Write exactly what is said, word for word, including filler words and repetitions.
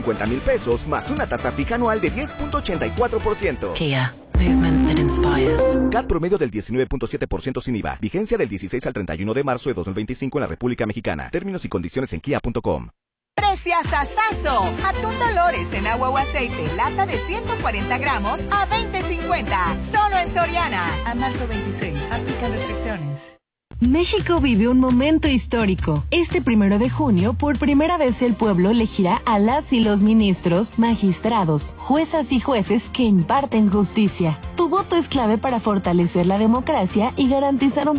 cincuenta mil pesos más una tasa fija anual de diez punto ochenta y cuatro por ciento. Kia, movement that inspires. C A T promedio del diecinueve punto siete por ciento sin I V A. Vigencia del dieciséis al treinta y uno de marzo de dos mil veinticinco en la República Mexicana. Términos y condiciones en kia punto com. ¡Preciasasazo! Atún Dolores en agua o aceite, lata de ciento cuarenta gramos a veinte cincuenta. Solo en Soriana. A marzo veintiséis. Aplican restricciones. México vive un momento histórico. Este primero de junio, por primera vez el pueblo elegirá a las y los ministros, magistrados, juezas y jueces que imparten justicia. Tu voto es clave para fortalecer la democracia y garantizar un